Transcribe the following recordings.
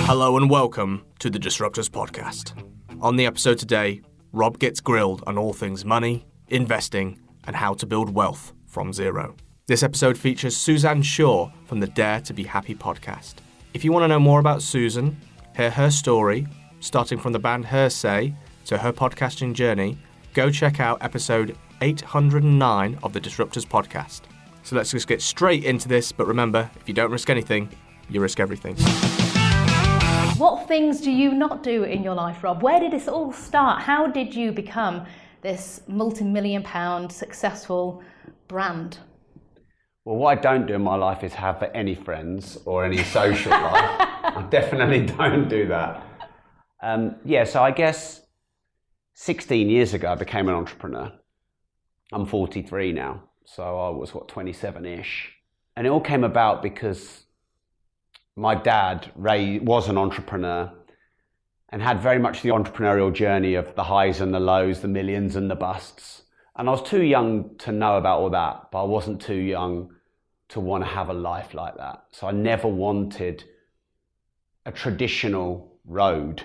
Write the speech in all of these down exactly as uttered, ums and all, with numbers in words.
Hello and welcome to the Disruptors Podcast. On the episode today, Rob gets grilled on all things money, investing, and how to build wealth from zero. This episode features Suzanne Shaw from the Dare to Be Happy podcast. If you want to know more about Susan, hear her story, starting from the band Hersey to her podcasting journey, go check out episode eight hundred nine of the Disruptors Podcast. So let's just get straight into this, but remember, if you don't risk anything, you risk everything. What things do you not do in your life, Rob? Where did this all start? How did you become this multi-million pound successful brand? Well, what I don't do in my life is have any friends or any social life. I definitely don't do that. Um, yeah, so I guess sixteen years ago I became an entrepreneur. I'm forty-three now, so I was, what, twenty-seven-ish. And it all came about because my dad, Ray, was an entrepreneur and had very much the entrepreneurial journey of the highs and the lows, the millions and the busts. And I was too young to know about all that, but I wasn't too young to want to have a life like that. So I never wanted a traditional road.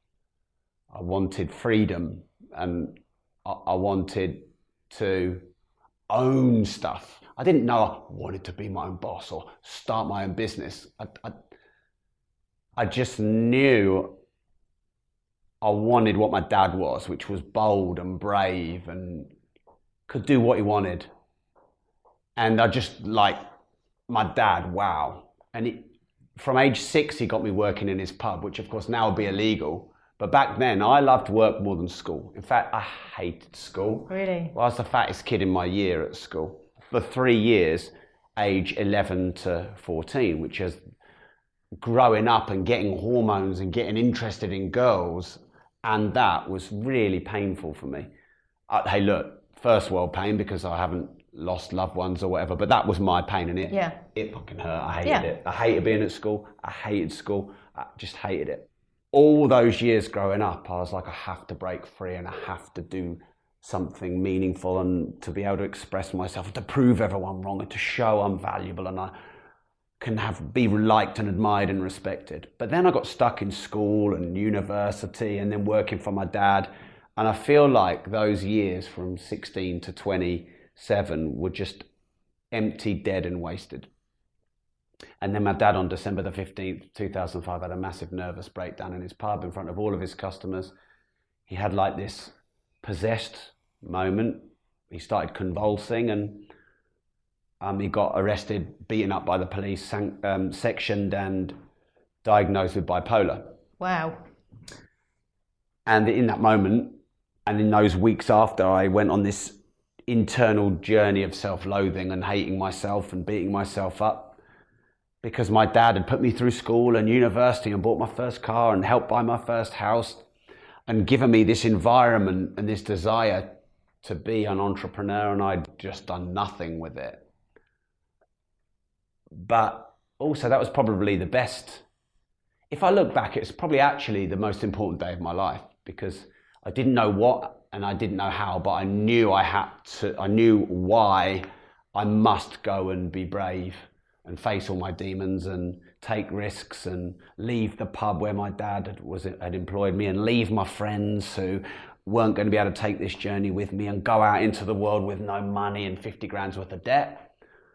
I wanted freedom, and I, I wanted to own stuff. I didn't know I wanted to be my own boss or start my own business. I, I, I just knew I wanted what my dad was, which was bold and brave and could do what he wanted. And I just, like, my dad, wow. And it, from age six, he got me working in his pub, which of course now would be illegal. But back then, I loved work more than school. In fact, I hated school. Really? Well, I was the fattest kid in my year at school. For three years, age eleven to fourteen, which is growing up and getting hormones and getting interested in girls. And that was really painful for me. Uh, hey, look, first world pain because I haven't lost loved ones or whatever, but that was my pain, and it, yeah. it fucking hurt. I hated yeah. it. I hated being at school. I hated school. I just hated it. All those years growing up, I was like, I have to break free and I have to do something meaningful and to be able to express myself, to prove everyone wrong and to show I'm valuable and I can have be liked and admired and respected. But then I got stuck in school and university and then working for my dad. And I feel like those years from sixteen to twenty-seven were just empty, dead and wasted. And then my dad on December the fifteenth, two thousand five had a massive nervous breakdown in his pub in front of all of his customers. He had like this possessed moment. He started convulsing and um, he got arrested, beaten up by the police, san- um, sectioned and diagnosed with bipolar. Wow. And in that moment, and in those weeks after, I went on this internal journey of self-loathing and hating myself and beating myself up. Because my dad had put me through school and university and bought my first car and helped buy my first house and given me this environment and this desire to be an entrepreneur, and I'd just done nothing with it. But also that was probably the best. If I look back, it's probably actually the most important day of my life because I didn't know what and I didn't know how, but I knew I had to, I knew why I must go and be brave and face all my demons and take risks and leave the pub where my dad had, was, had employed me and leave my friends who weren't going to be able to take this journey with me and go out into the world with no money and fifty grand's worth of debt.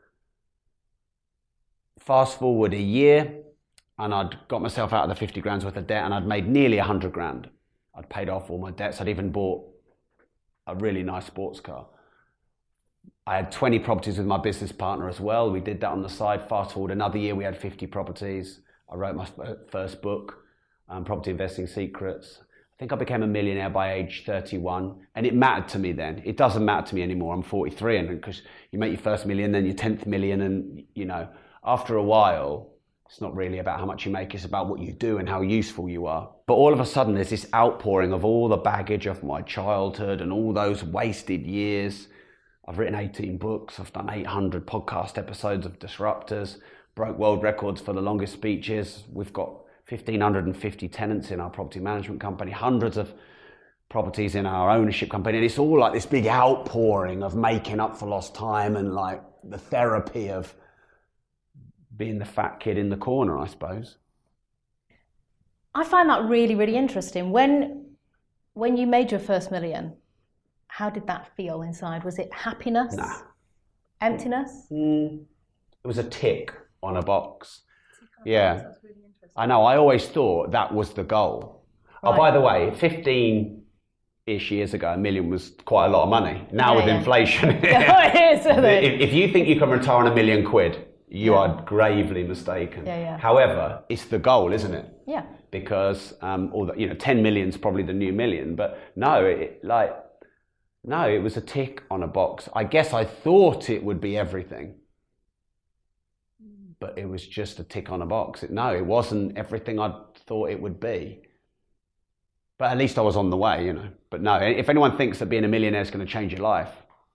Fast forward a year and I'd got myself out of the fifty grand's worth of debt and I'd made nearly a hundred grand. I'd paid off all my debts. I'd even bought a really nice sports car. I had twenty properties with my business partner as well. We did that on the side. Fast forward another year, we had fifty properties. I wrote my first book, um, Property Investing Secrets. I think I became a millionaire by age thirty-one, and it mattered to me then. It doesn't matter to me anymore. I'm forty-three, and because you make your first million, then your tenth million, and you know, after a while, it's not really about how much you make, it's about what you do and how useful you are. But all of a sudden, there's this outpouring of all the baggage of my childhood and all those wasted years. I've written eighteen books, I've done eight hundred podcast episodes of Disruptors, broke world records for the longest speeches. We've got one thousand five hundred fifty tenants in our property management company, hundreds of properties in our ownership company. And it's all like this big outpouring of making up for lost time and like the therapy of being the fat kid in the corner, I suppose. I find that really, really interesting. When, when you made your first million, how did that feel inside? Was it happiness? Nah. Emptiness? Mm, it was a tick on a box. Yeah. I know, I always thought that was the goal. Right. Oh, by the way, fifteen-ish years ago, a million was quite a lot of money. Now yeah, with yeah. inflation, it is, isn't it? if, if you think you can retire on a million quid, you yeah. are gravely mistaken. Yeah, yeah. However, it's the goal, isn't it? Yeah. Because, um, all the, you know, ten million is probably the new million, but no, it, like, no, it was a tick on a box. I guess I thought it would be everything. But it was just a tick on a box. It, no, it wasn't everything I thought it would be. But at least I was on the way, you know. But no, if anyone thinks that being a millionaire is going to change your life,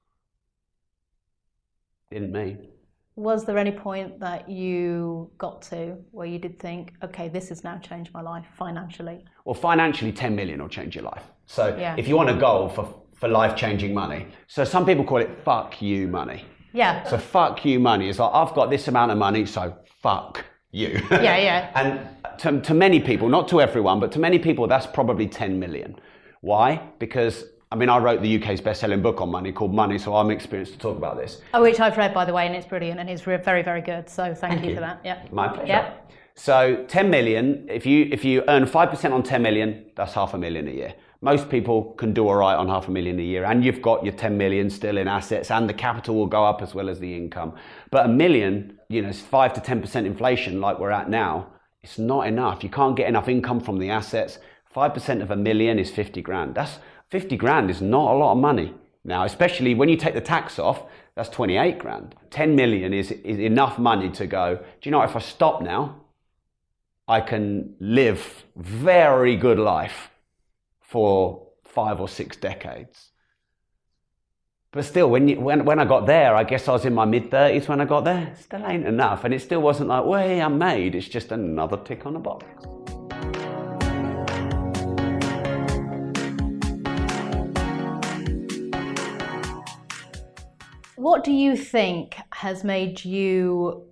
didn't me. Was there any point that you got to where you did think, okay, this has now changed my life financially? Well, financially, ten million will change your life. So yeah. if you want a goal for, for life-changing money, so some people call it fuck you money. Yeah. So fuck you money is like, I've got this amount of money, so fuck you. Yeah, yeah. And to, to many people, not to everyone, but to many people, that's probably ten million. Why? Because, I mean, I wrote the U K's best-selling book on money called Money, so I'm experienced to talk about this. Oh, which I've read, by the way, and it's brilliant, and it's very, very good. So thank, thank you, you for that. Yeah. My pleasure. Yeah. So ten million, if you, if you earn five percent on ten million, that's half a million a year. Most people can do all right on half a million a year, and you've got your ten million still in assets, and the capital will go up as well as the income. But a million, you know, it's five to ten percent inflation like we're at now. It's not enough. You can't get enough income from the assets. five percent of a million is fifty grand. That's fifty grand is not a lot of money now, especially when you take the tax off. That's twenty-eight grand. ten million is, is enough money to go, do you know, if I stop now, I can live very good life for five or six decades. But still, when, you, when, when I got there, I guess I was in my mid-thirties when I got there. Still ain't enough. And it still wasn't like, well, hey, I'm made. It's just another tick on the box. What do you think has made you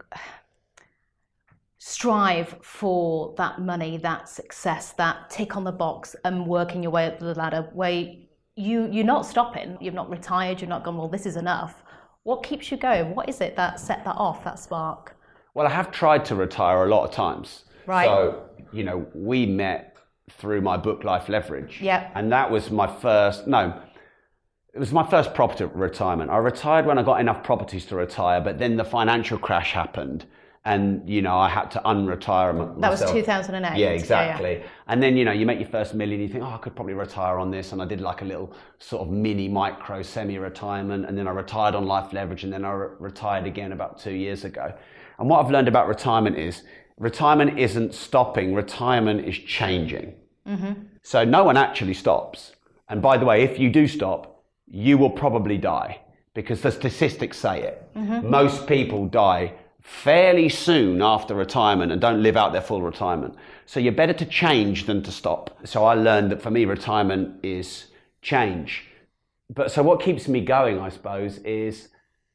strive for that money, that success, that tick on the box and working your way up the ladder where you, you're not stopping, you've not retired, you're not gone, well, this is enough. What keeps you going? What is it that set that off, that spark? Well, I have tried to retire a lot of times. Right. So, you know, we met through my book, Life Leverage. Yeah. And that was my first, no, it was my first property retirement. I retired when I got enough properties to retire, but then the financial crash happened. And, you know, I had to unretire myself. That was two thousand eight. Yeah, exactly. Yeah, yeah. And then, you know, you make your first million, you think, oh, I could probably retire on this. And I did like a little sort of mini micro semi-retirement. And then I retired on Life Leverage. And then I re- retired again about two years ago. And what I've learned about retirement is retirement isn't stopping. Retirement is changing. Mm-hmm. So no one actually stops. And by the way, if you do stop, you will probably die because the statistics say it. Mm-hmm. Most people die fairly soon after retirement and don't live out their full retirement. So you're better to change than to stop. So I learned that for me, retirement is change. But so what keeps me going, I suppose, is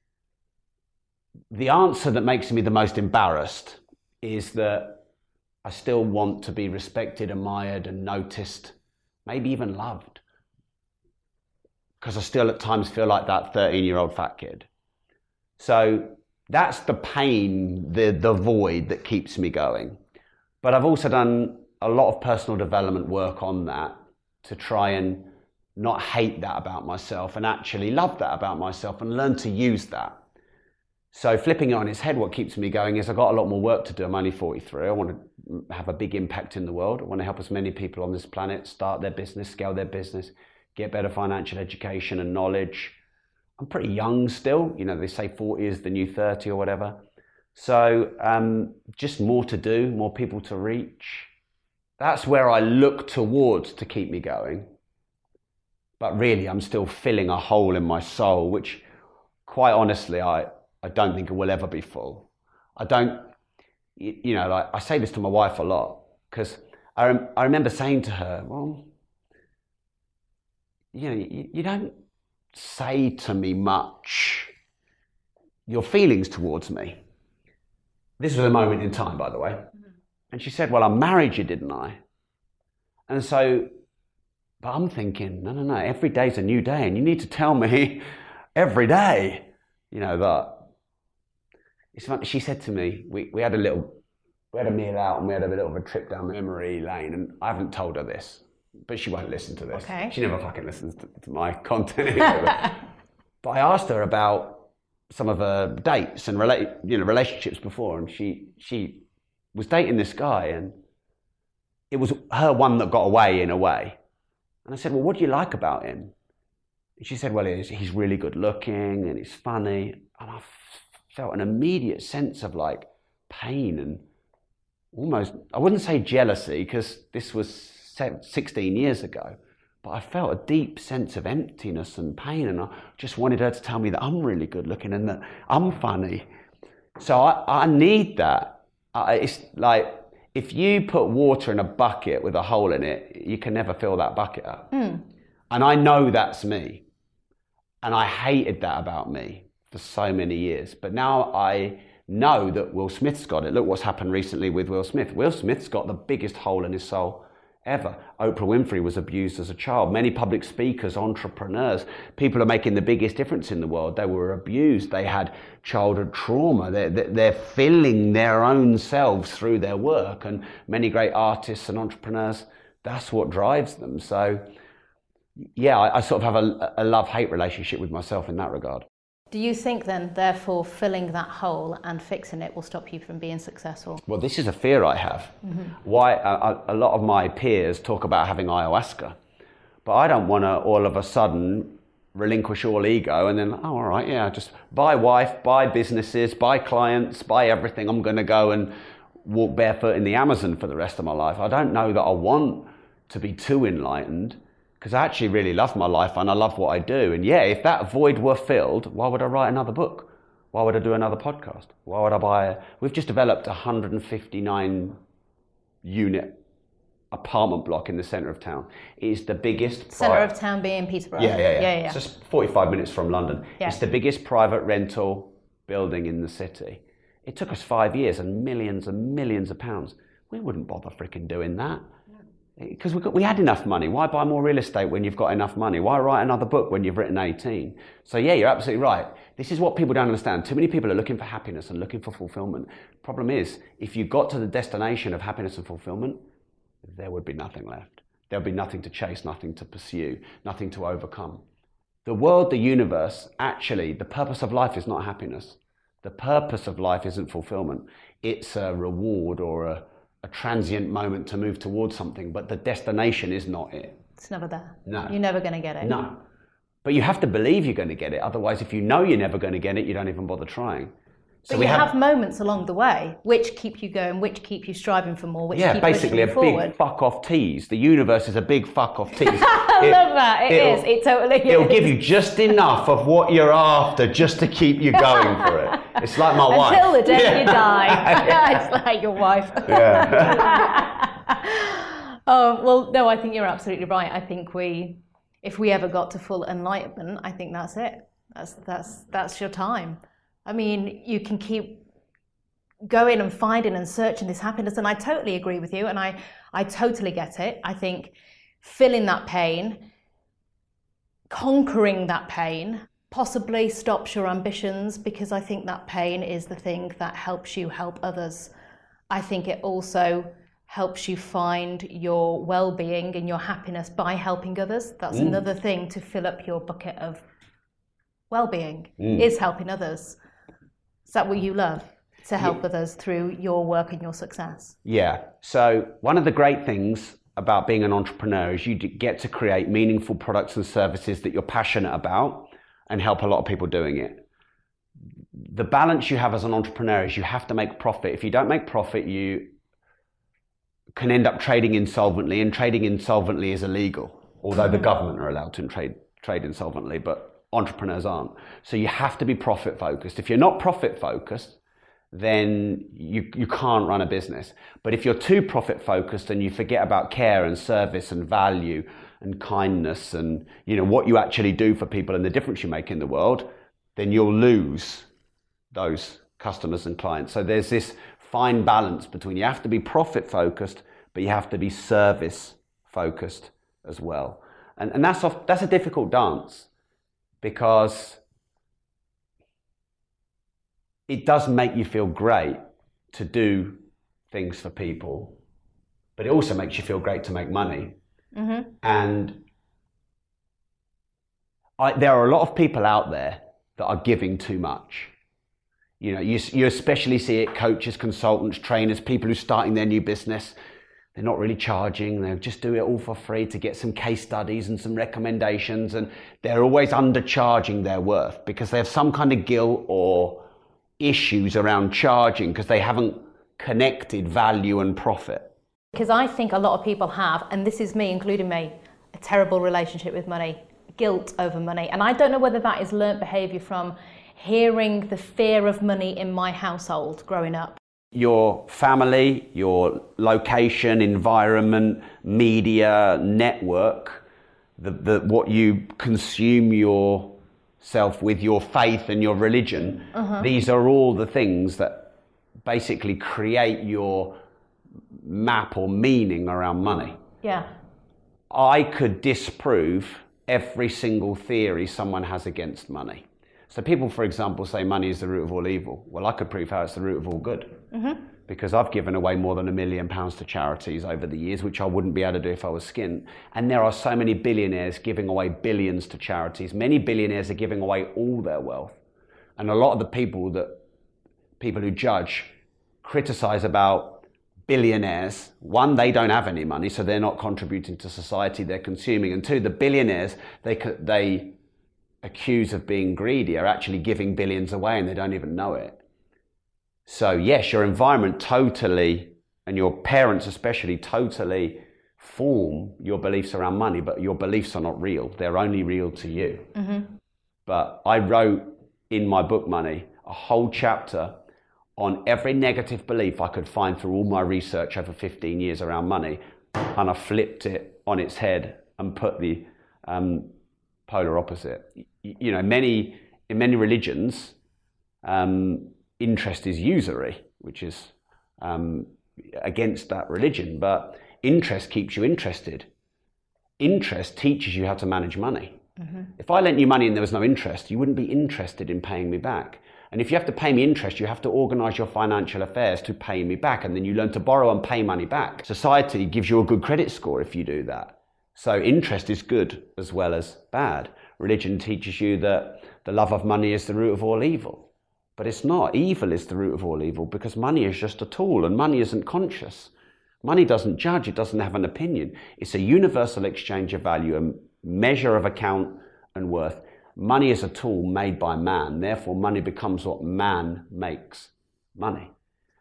the answer that makes me the most embarrassed is that I still want to be respected, admired and noticed, maybe even loved. Because I still at times feel like that thirteen-year-old fat kid. So that's the pain, the, the void that keeps me going. But I've also done a lot of personal development work on that to try and not hate that about myself and actually love that about myself and learn to use that. So flipping it on its head, what keeps me going is I've got a lot more work to do. I'm only forty-three. I want to have a big impact in the world. I want to help as many people on this planet start their business, scale their business, get better financial education and knowledge. I'm pretty young still, you know, they say forty is the new thirty or whatever. So um, just more to do, more people to reach. That's where I look towards to keep me going. But really, I'm still filling a hole in my soul, which quite honestly, I, I don't think it will ever be full. I don't, you know, like I say this to my wife a lot, because I, rem- I remember saying to her, well, you know, you, you don't say to me much your feelings towards me. This was a moment in time, by the way. Mm-hmm. And she said, well, I married you, didn't I? And so, but I'm thinking, no, no, no, every day's a new day, and you need to tell me every day, you know, that. It's funny, she said to me, we, we had a little, we had a meal out and we had a bit of a trip down memory lane, and I haven't told her this, but she won't listen to this. Okay. She never fucking listens to, to my content anyway. But, but I asked her about some of her dates and relate, you know, relationships before, and she she was dating this guy, and it was her one that got away in a way. And I said, well, what do you like about him? And she said, well, he's, he's really good looking and he's funny. And I f- felt an immediate sense of like pain and almost, I wouldn't say jealousy, because this was sixteen years ago, but I felt a deep sense of emptiness and pain, and I just wanted her to tell me that I'm really good looking and that I'm funny. So I, I need that. I, it's like, if you put water in a bucket with a hole in it, you can never fill that bucket up. Mm. And I know that's me. And I hated that about me for so many years. But now I know that Will Smith's got it. Look what's happened recently with Will Smith. Will Smith's got the biggest hole in his soul ever. Oprah Winfrey was abused as a child. Many public speakers, entrepreneurs, people are making the biggest difference in the world. They were abused. They had childhood trauma. They're, they're filling their own selves through their work. And many great artists and entrepreneurs, that's what drives them. So yeah, I, I sort of have a, a love-hate relationship with myself in that regard. Do you think then, therefore, filling that hole and fixing it will stop you from being successful? Well, this is a fear I have. Mm-hmm. Why a, a lot of my peers talk about having ayahuasca, but I don't want to all of a sudden relinquish all ego and then, oh, all right, yeah, just buy wife, buy businesses, buy clients, buy everything. I'm going to go and walk barefoot in the Amazon for the rest of my life. I don't know that I want to be too enlightened, because I actually really love my life and I love what I do. And yeah, if that void were filled, why would I write another book? Why would I do another podcast? Why would I buy a... We've just developed a one hundred fifty-nine unit apartment block in the centre of town. It is the biggest... Centre pri- of town being Peterborough? Yeah, yeah, yeah. yeah, yeah. It's just forty-five minutes from London. Yeah. It's the biggest private rental building in the city. It took us five years and millions and millions of pounds. We wouldn't bother freaking doing that. Because we, we had enough money. Why buy more real estate when you've got enough money? Why write another book when you've written eighteen? So yeah, you're absolutely right. This is what people don't understand. Too many people are looking for happiness and looking for fulfillment. Problem is, if you got to the destination of happiness and fulfillment, there would be nothing left. There'll be nothing to chase, nothing to pursue, nothing to overcome. The world, the universe, actually, the purpose of life is not happiness. The purpose of life isn't fulfillment. It's a reward or a a transient moment to move towards something, but the destination is not it. It's never there. No. You're never going to get it. No. But you have to believe you're going to get it. Otherwise, if you know you're never going to get it, you don't even bother trying. So but we you have, have moments along the way which keep you going, which keep you striving for more, which yeah, keep basically a pushing you forward. big fuck off tease. The universe is a big fuck off tease. I it, love that. It is. It totally is. It'll give you just enough of what you're after just to keep you going for it. It's like my wife. Until the day yeah. you die. It's like your wife. Yeah. Oh, well, no, I think you're absolutely right. I think we, if we ever got to full enlightenment, I think that's it. That's that's that's your time. I mean, you can keep going and finding and searching this happiness, and I totally agree with you, and I, I totally get it. I think feeling that pain, conquering that pain, possibly stops your ambitions, because I think that pain is the thing that helps you help others. I think it also helps you find your well-being and your happiness by helping others. That's mm. another thing to fill up your bucket of well-being, mm. is helping others. Is that what you love? To help yeah. others through your work and your success? Yeah. So one of the great things about being an entrepreneur is you get to create meaningful products and services that you're passionate about and help a lot of people doing it. The balance you have as an entrepreneur is you have to make profit. If you don't make profit, you can end up trading insolvently, and trading insolvently is illegal, although the government are allowed to trade, trade insolvently, but entrepreneurs aren't. So you have to be profit focused. If you're not profit focused, then you, you can't run a business. But if you're too profit focused and you forget about care and service and value and kindness and, you know, what you actually do for people and the difference you make in the world, then you'll lose those customers and clients. So there's this fine balance between, you have to be profit focused, but you have to be service focused as well. And, and that's, off, that's a difficult dance, because it does make you feel great to do things for people, but it also makes you feel great to make money. Mm-hmm. And I, there are a lot of people out there that are giving too much. You know, you, you especially see it, coaches, consultants, trainers, people who are starting their new business. They're not really charging. They just do it all for free to get some case studies and some recommendations. And they're always undercharging their worth because they have some kind of guilt or issues around charging because they haven't connected value and profit. Because I think a lot of people have, and this is me, including me, a terrible relationship with money, guilt over money. And I don't know whether that is learnt behaviour from hearing the fear of money in my household growing up. Your family, your location, environment, media, network, the, the, what you consume yourself with, your faith and your religion, uh-huh. These are all the things that basically create your map or meaning around money. Yeah. I could disprove every single theory someone has against money. So people, for example, say money is the root of all evil. Well, I could prove how it's the root of all good. Mm-hmm. Because I've given away more than a million pounds to charities over the years, which I wouldn't be able to do if I was skint. And there are so many billionaires giving away billions to charities. Many billionaires are giving away all their wealth. And a lot of the people that people who judge criticize about billionaires, one, they don't have any money, so they're not contributing to society, they're consuming. And two, the billionaires, they they accuse of being greedy are actually giving billions away and they don't even know it. So yes, your environment totally, and your parents especially, totally form your beliefs around money, but your beliefs are not real. They're only real to you. Mm-hmm. But I wrote in my book, Money, a whole chapter on every negative belief I could find through all my research over fifteen years around money. And I flipped it on its head and put the um, polar opposite. You know, many in many religions, um, interest is usury, which is um, against that religion. But interest keeps you interested. Interest teaches you how to manage money. Mm-hmm. If I lent you money and there was no interest, you wouldn't be interested in paying me back. And if you have to pay me interest, you have to organise your financial affairs to pay me back. And then you learn to borrow and pay money back. Society gives you a good credit score if you do that. So interest is good as well as bad. Religion teaches you that the love of money is the root of all evil. But it's not. Evil is the root of all evil because money is just a tool and money isn't conscious. Money doesn't judge. It doesn't have an opinion. It's a universal exchange of value, a measure of account and worth. Money is a tool made by man. Therefore, money becomes what man makes money.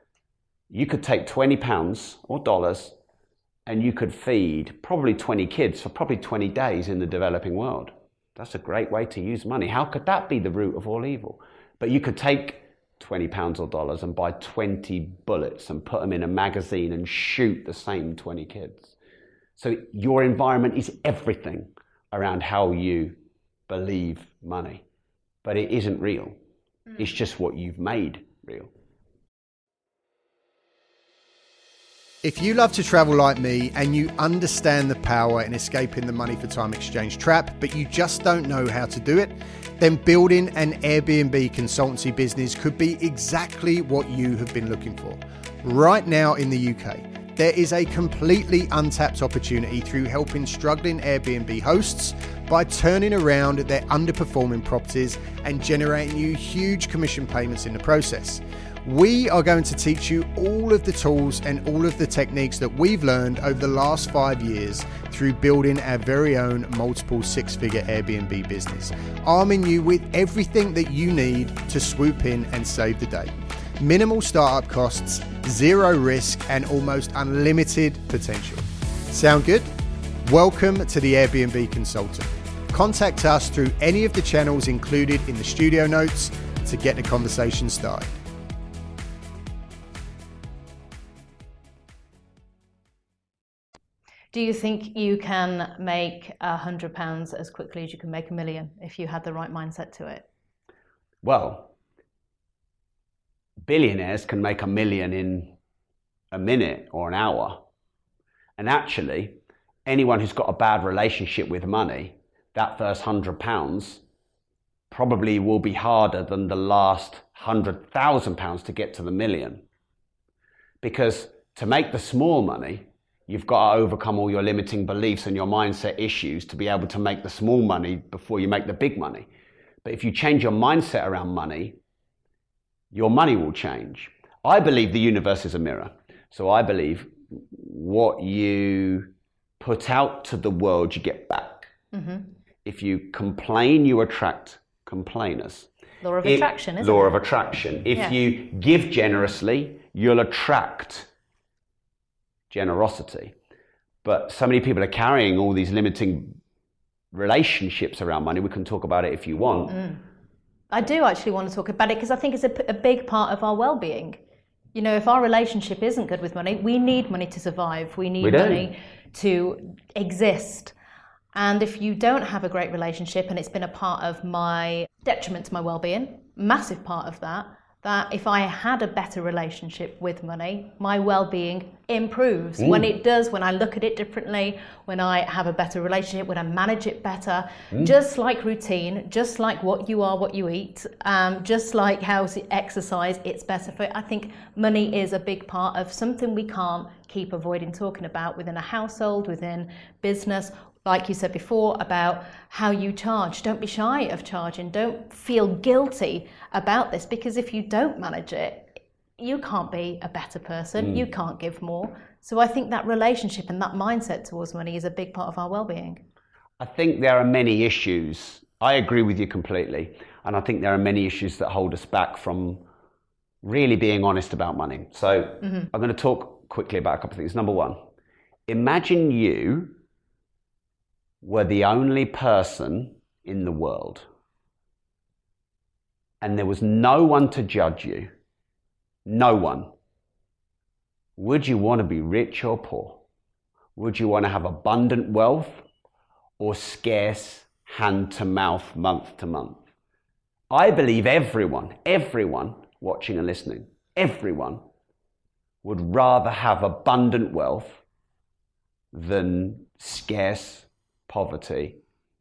You could take twenty pounds or dollars and you could feed probably twenty kids for probably twenty days in the developing world. That's a great way to use money. How could that be the root of all evil? But you could take twenty pounds or dollars and buy twenty bullets and put them in a magazine and shoot the same twenty kids. So your environment is everything around how you believe money. But it isn't real. Mm. It's just what you've made real. If you love to travel like me and you understand the power in escaping the money for time exchange trap, but you just don't know how to do it, then building an Airbnb consultancy business could be exactly what you have been looking for. Right now in the U K, there is a completely untapped opportunity through helping struggling Airbnb hosts by turning around their underperforming properties and generating you huge commission payments in the process. We are going to teach you all of the tools and all of the techniques that we've learned over the last five years through building our very own multiple six-figure Airbnb business, arming you with everything that you need to swoop in and save the day. Minimal startup costs, zero risk, and almost unlimited potential. Sound good? Welcome to the Airbnb Consultant. Contact us through any of the channels included in the studio notes to get the conversation started. Do you think you can make a hundred pounds as quickly as you can make a million if you had the right mindset to it? Well, billionaires can make a million in a minute or an hour. And actually, anyone who's got a bad relationship with money, that first hundred pounds probably will be harder than the last hundred thousand pounds to get to the million. Because to make the small money, you've got to overcome all your limiting beliefs and your mindset issues to be able to make the small money before you make the big money. But if you change your mindset around money, your money will change. I believe the universe is a mirror. So I believe what you put out to the world, you get back. Mm-hmm. If you complain, you attract complainers. Law of if, attraction, isn't law it? of attraction. If yeah. you give generously, you'll attract generosity. But so many people are carrying all these limiting relationships around money. We can talk about it if you want. Mm. I do actually want to talk about it because I think it's a, a big part of our well-being. You know, if our relationship isn't good with money, we need money to survive. We need we money to exist. And if you don't have a great relationship, and it's been a part of my detriment to my well-being, massive part of that, that if I had a better relationship with money, my well-being improves. Mm. When it does, when I look at it differently, when I have a better relationship, when I manage it better, mm. just like routine, just like what you are, what you eat, um, just like how to exercise, it's better for it. I think money is a big part of something we can't keep avoiding talking about within a household, within business. Like you said before, about how you charge. Don't be shy of charging. Don't feel guilty about this, because if you don't manage it, you can't be a better person. Mm. You can't give more. So I think that relationship and that mindset towards money is a big part of our well-being. I think there are many issues. I agree with you completely. And I think there are many issues that hold us back from really being honest about money. So mm-hmm. I'm going to talk quickly about a couple of things. Number one, imagine you were the only person in the world and there was no one to judge you, no one. Would you want to be rich or poor? Would you want to have abundant wealth or scarce hand to mouth, month to month? I believe everyone, everyone watching and listening, everyone would rather have abundant wealth than scarce poverty,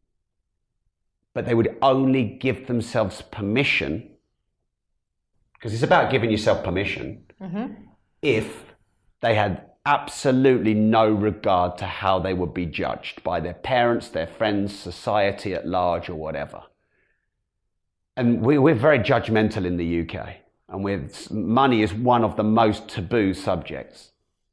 but they would only give themselves permission, because it's about giving yourself permission, mm-hmm. if they had absolutely no regard to how they would be judged by their parents, their friends, society at large, or whatever. And we, we're very judgmental in the U K, and we're, money is one of the most taboo subjects.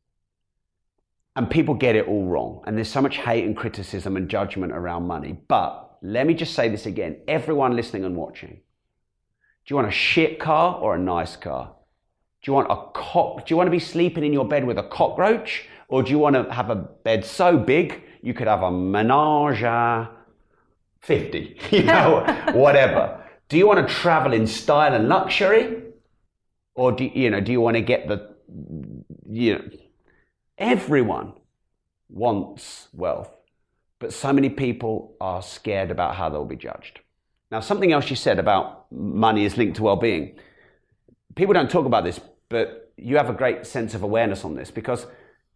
And people get it all wrong. And there's so much hate and criticism and judgment around money. But let me just say this again. Everyone listening and watching. Do you want a shit car or a nice car? Do you want a cock? Do you want to be sleeping in your bed with a cockroach? Or do you want to have a bed so big you could have a menage à fifty? You know, whatever. Do you want to travel in style and luxury? Or do you know, do you want to get the, you know, everyone wants wealth, but so many people are scared about how they'll be judged. Now, something else you said about money is linked to well-being. People don't talk about this, but you have a great sense of awareness on this, because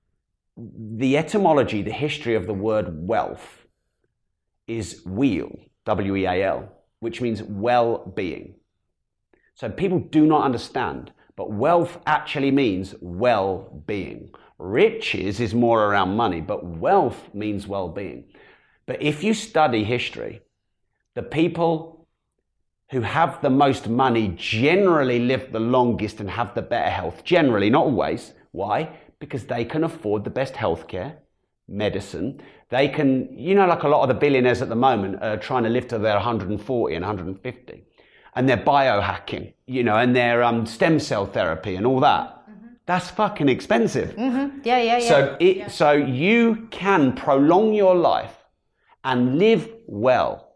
the etymology, the history of the word wealth is weal, W E A L, which means well-being. So people do not understand, but wealth actually means well-being. Riches is more around money, but wealth means well-being. But if you study history, the people who have the most money generally live the longest and have the better health. Generally, not always. Why? Because they can afford the best healthcare, medicine. They can, you know, like a lot of the billionaires at the moment are trying to live to their one hundred forty and one hundred fifty. And they're biohacking, you know, and their um, stem cell therapy and all that. That's fucking expensive. Mm-hmm. Yeah, yeah, yeah. So, it, yeah. so you can prolong your life and live well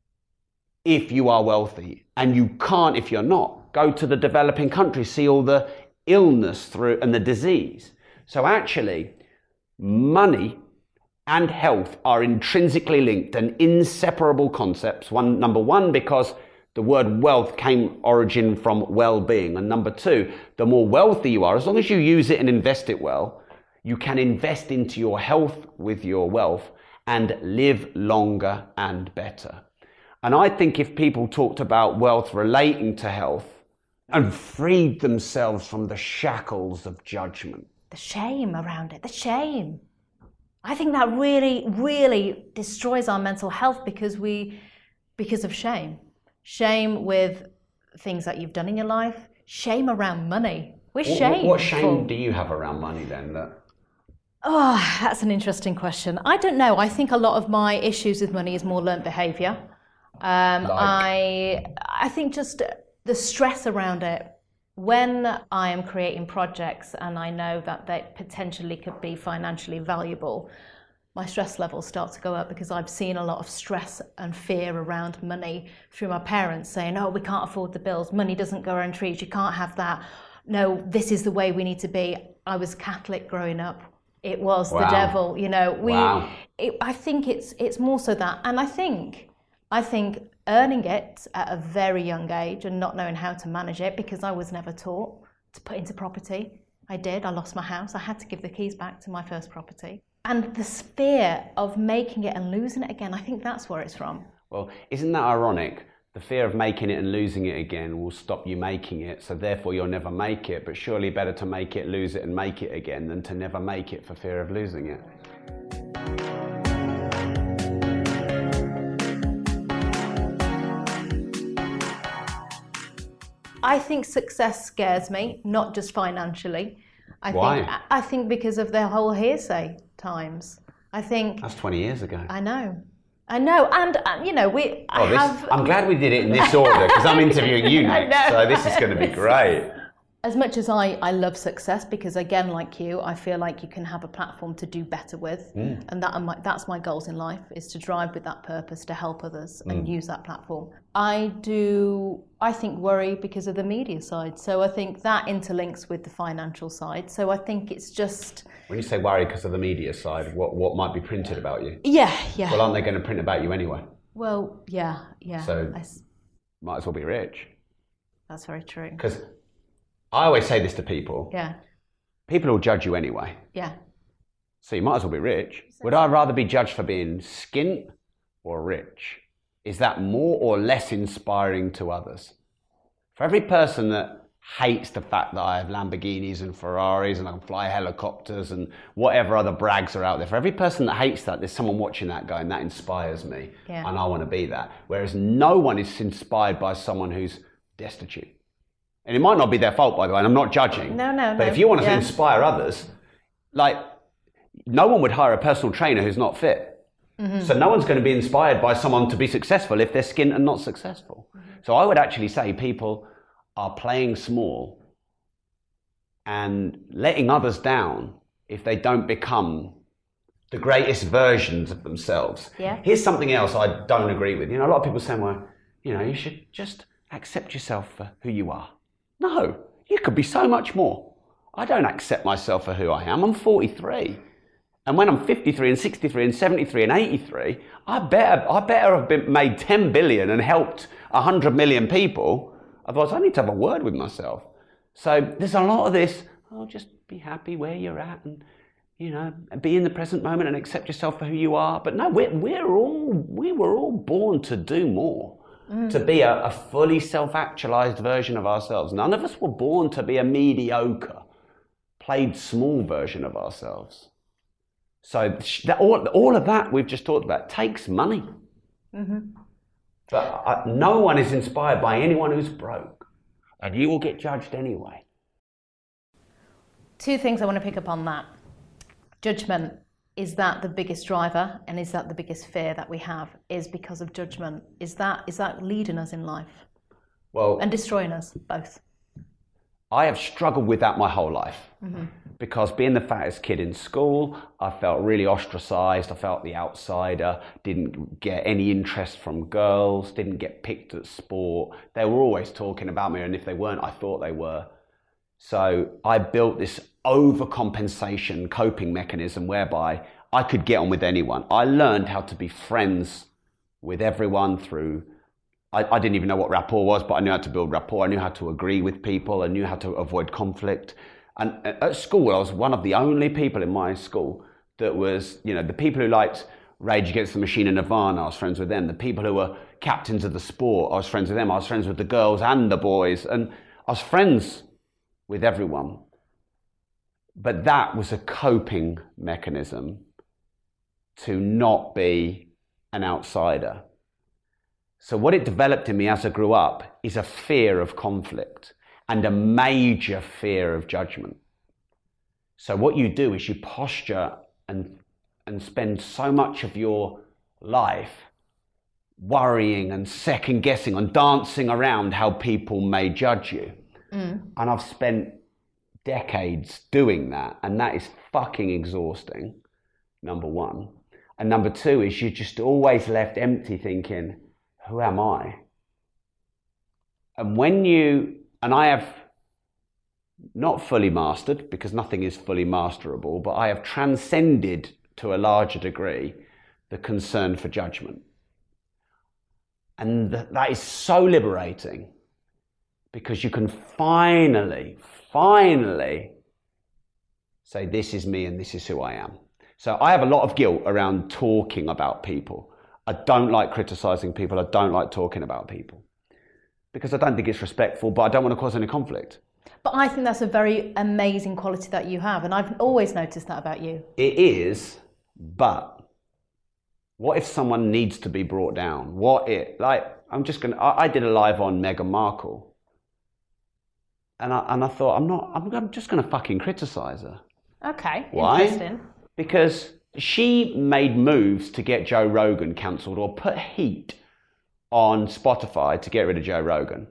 if you are wealthy, and you can't if you're not. Go to the developing countries, see all the illness through and the disease. So actually, money and health are intrinsically linked and inseparable concepts. One, number one, because the word wealth came origin from well-being. And number two, the more wealthy you are, as long as you use it and invest it well, You can invest into your health with your wealth and live longer and better. And I think if people talked about wealth relating to health and freed themselves from the shackles of judgment. The shame around it, the shame. I think that really, really destroys our mental health because we, because of shame. Shame with things that you've done in your life, shame around money. We're shameful. What shame do you have around money then? That... Oh, that's an interesting question. I don't know. I think a lot of my issues with money is more learnt behaviour. Um, like? I, I think just the stress around it. When I am creating projects and I know that they potentially could be financially valuable, my stress levels start to go up because I've seen a lot of stress and fear around money through my parents saying, oh, we can't afford the bills, money doesn't grow on trees, you can't have that. No, this is the way we need to be. I was Catholic growing up. It was wow. the devil, you know. We, wow. it, I think it's it's more so that, and I think, I think earning it at a very young age and not knowing how to manage it because I was never taught to put into property. I did. I lost my house. I had to give the keys back to my first property. And the fear of making it and losing it again, I think that's where it's from. Well, isn't that ironic? The fear of making it and losing it again will stop you making it, so therefore you'll never make it. But surely better to make it, lose it and make it again than to never make it for fear of losing it. I think success scares me, not just financially. I Why? think I think because of the whole hearsay times. I think that's twenty years ago. I know. I know, and uh, you know, we. Oh, I this, have. I'm glad we did it in this order because I'm interviewing you next, so this is going to be great. As much as I, I love success, because again, like you, I feel like you can have a platform to do better with, mm. and that my, that's my goals in life, is to drive with that purpose, to help others mm. and use that platform. I do, I think, worry because of the media side, so I think that interlinks with the financial side, so I think it's just... When you say worry because of the media side, what, what might be printed about you? Yeah, yeah. Well, aren't they going to print about you anyway? Well, yeah, yeah. So, I, might as well be rich. That's very true. Because I always say this to people. Yeah. People will judge you anyway. Yeah. So you might as well be rich. Would I rather be judged for being skint or rich? Is that more or less inspiring to others? For every person that hates the fact that I have Lamborghinis and Ferraris and I can fly helicopters and whatever other brags are out there, for every person that hates that, there's someone watching that going, that inspires me yeah. and I want to be that. Whereas no one is inspired by someone who's destitute. And it might not be their fault, by the way, and I'm not judging. No, no, But no. if you want to yeah. inspire others, like, no one would hire a personal trainer who's not fit. Mm-hmm. So no one's going to be inspired by someone to be successful if they're skint and not successful. Mm-hmm. So I would actually say people are playing small and letting others down if they don't become the greatest versions of themselves. Yeah. Here's something else I don't agree with. You know, a lot of people say, well, you know, you should just accept yourself for who you are. No, you could be so much more. I don't accept myself for who I am. I'm forty-three. And when I'm fifty-three and sixty-three and seventy-three and eighty-three, I better, I better have been, made ten billion and helped one hundred million people. Otherwise, I need to have a word with myself. So there's a lot of this, oh, just be happy where you're at and, you know, be in the present moment and accept yourself for who you are. But no, we're, we're all, we were all born to do more. Mm. To be a, a fully self-actualized version of ourselves. None of us were born to be a mediocre, played small version of ourselves. So that, all, all of that we've just talked about takes money. Mm-hmm. But uh, no one is inspired by anyone who's broke. And you will get judged anyway. Two things I want to pick up on that. Judgment. Is that the biggest driver, and is that the biggest fear that we have, is because of judgment? Is that is that leading us in life? Well, and destroying us, both? I have struggled with that my whole life. Mm-hmm. Because being the fattest kid in school, I felt really ostracized. I felt the outsider, didn't get any interest from girls, didn't get picked at sport. They were always talking about me, and if they weren't, I thought they were. So I built this overcompensation coping mechanism whereby I could get on with anyone. I learned how to be friends with everyone through, I, I didn't even know what rapport was, but I knew how to build rapport. I knew how to agree with people. I knew how to avoid conflict. And at school, I was one of the only people in my school that was, you know, the people who liked Rage Against the Machine and Nirvana, I was friends with them. The people who were captains of the sport, I was friends with them. I was friends with the girls and the boys. And I was friends with everyone. But that was a coping mechanism to not be an outsider. So what it developed in me as I grew up is a fear of conflict and a major fear of judgment. So what you do is you posture and, and spend so much of your life worrying and second guessing and dancing around how people may judge you. Mm. And I've spent decades doing that, and that is fucking exhausting, number one. And number two is you're just always left empty thinking, who am I? And when you, and I have not fully mastered, because nothing is fully masterable, but I have transcended to a larger degree the concern for judgment. And that is so liberating, because you can finally, finally say, this is me and this is who I am. So I have a lot of guilt around talking about people. I don't like criticizing people. I don't like talking about people because I don't think it's respectful, but I don't want to cause any conflict. But I think that's a very amazing quality that you have, and I've always noticed that about you. It is, but what if someone needs to be brought down? What if, like, I'm just going to, I did a live on Meghan Markle, and I, and I thought, I'm not, I'm, I'm just going to fucking criticize her. Okay, Why? Interesting. Because she made moves to get Joe Rogan cancelled or put heat on Spotify to get rid of Joe Rogan.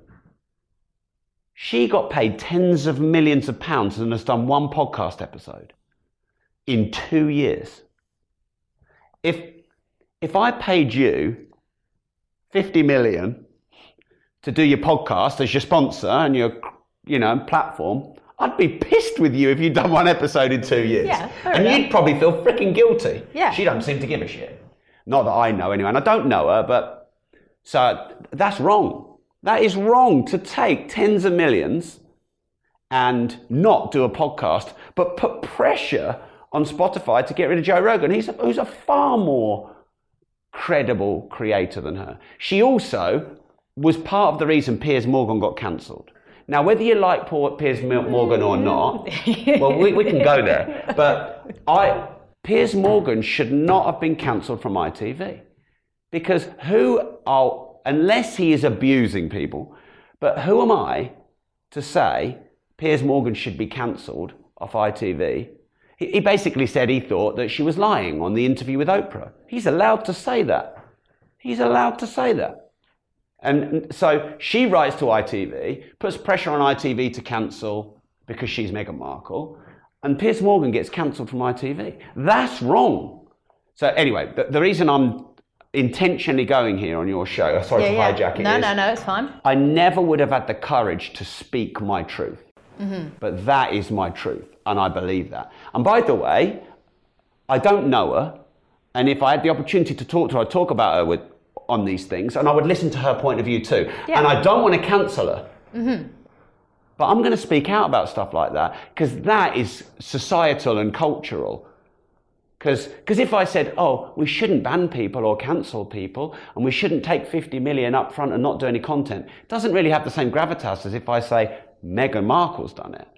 She got paid tens of millions of pounds and has done one podcast episode in two years. If, if I paid you fifty million to do your podcast as your sponsor and your, you know, platform, I'd be pissed with you if you'd done one episode in two years. Yeah, and enough. You'd probably feel freaking guilty. Yeah. She doesn't seem to give a shit. Not that I know anyway, and I don't know her, but so that's wrong. That is wrong to take tens of millions and not do a podcast, but put pressure on Spotify to get rid of Joe Rogan. He's a, who's a far more credible creator than her. She also was part of the reason Piers Morgan got cancelled. Now, whether you like Piers Morgan or not, well, we, we can go there. But I, Piers Morgan should not have been cancelled from I T V. Because who are, unless he is abusing people, but who am I to say Piers Morgan should be cancelled off I T V? He, he basically said he thought that she was lying on the interview with Oprah. He's allowed to say that. He's allowed to say that. And so she writes to I T V, puts pressure on I T V to cancel because she's Meghan Markle, and Piers Morgan gets cancelled from I T V. That's wrong. So anyway, the, the reason I'm intentionally going here on your show, sorry yeah, to yeah. hijack it, No, is no, no, it's fine. I never would have had the courage to speak my truth. Mm-hmm. But that is my truth, and I believe that. And by the way, I don't know her, and if I had the opportunity to talk to her, I'd talk about her with on these things, and I would listen to her point of view too. Yeah. And I don't want to cancel her. Mm-hmm. But I'm going to speak out about stuff like that, because that is societal and cultural. Because if I said, oh, we shouldn't ban people or cancel people, and we shouldn't take fifty million up front and not do any content, it doesn't really have the same gravitas as if I say, Meghan Markle's done it.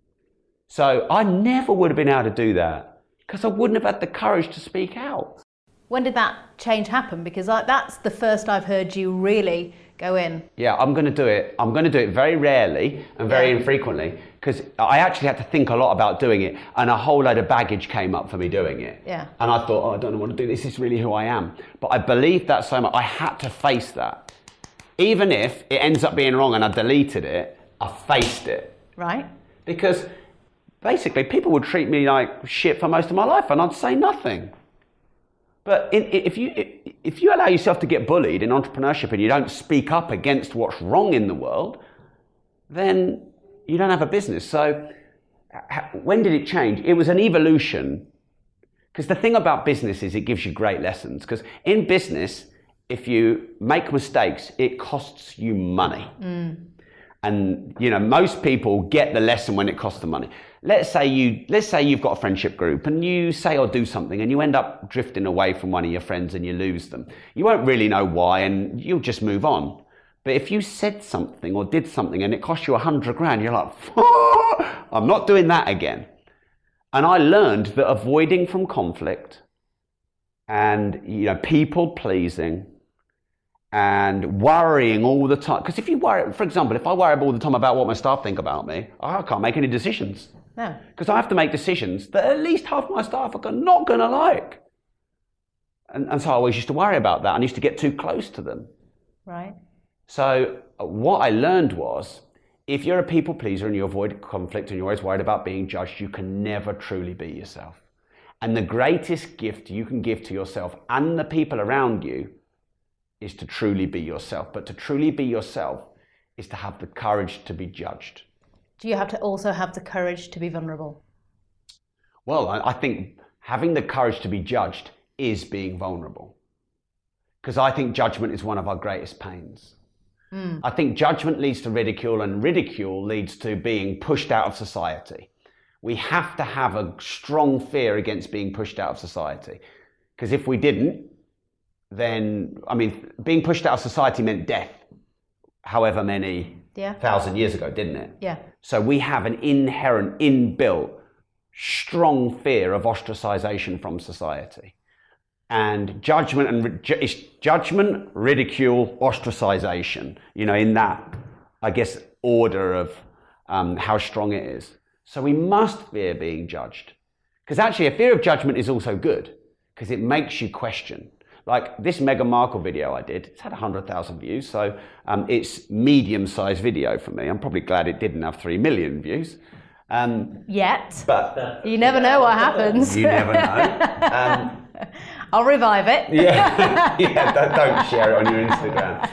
So I never would have been able to do that, because I wouldn't have had the courage to speak out. When did that change happen? Because I, that's the first I've heard you really go in. Yeah, I'm going to do it. I'm going to do it very rarely and very yeah. infrequently, because I actually had to think a lot about doing it, and a whole load of baggage came up for me doing it. Yeah. And I thought, oh, I don't want to do this. This is really who I am. But I believed that so much. I had to face that. Even if it ends up being wrong and I deleted it, I faced it. Right. Because basically people would treat me like shit for most of my life, and I'd say nothing. But in, if you if you allow yourself to get bullied in entrepreneurship and you don't speak up against what's wrong in the world, then you don't have a business. So when did it change? It was an evolution. Because the thing about business is it gives you great lessons. Because in business, if you make mistakes, it costs you money. Mm. And you know, most people get the lesson when it costs them money. let's say you, let's say you've got a friendship group and you say or do something and you end up drifting away from one of your friends and you lose them. You won't really know why and you'll just move on. But if you said something or did something and it cost you a hundred grand, you're like, oh, I'm not doing that again. And I learned that avoiding from conflict and, you know, people pleasing and worrying all the time. Because if you worry, for example, if I worry all the time about what my staff think about me, I can't make any decisions. No. Because I have to make decisions that at least half my staff are not going to like. And, and so I always used to worry about that. I used to get too close to them. Right. So what I learned was, if you're a people pleaser and you avoid conflict and you're always worried about being judged, you can never truly be yourself. And the greatest gift you can give to yourself and the people around you is to truly be yourself. But to truly be yourself is to have the courage to be judged. Do you have to also have the courage to be vulnerable? Well, I, I think having the courage to be judged is being vulnerable. Because I think judgment is one of our greatest pains. Mm. I think judgment leads to ridicule, and ridicule leads to being pushed out of society. We have to have a strong fear against being pushed out of society. Because if we didn't, then, I mean, being pushed out of society meant death, however many yeah. thousand years ago, didn't it? Yeah. So we have an inherent, inbuilt, strong fear of ostracization from society. And judgment and it's judgment, ridicule, ostracization, you know, in that, I guess, order of um, how strong it is. So we must fear being judged. Because actually a fear of judgment is also good, because it makes you question. Like this Meghan Markle video I did, it's had one hundred thousand views, so um, it's medium-sized video for me. I'm probably glad it didn't have three million views. Um, Yet. But you never know what happens. You never know. Um, I'll revive it. yeah, yeah. Don't, don't share it on your Instagram.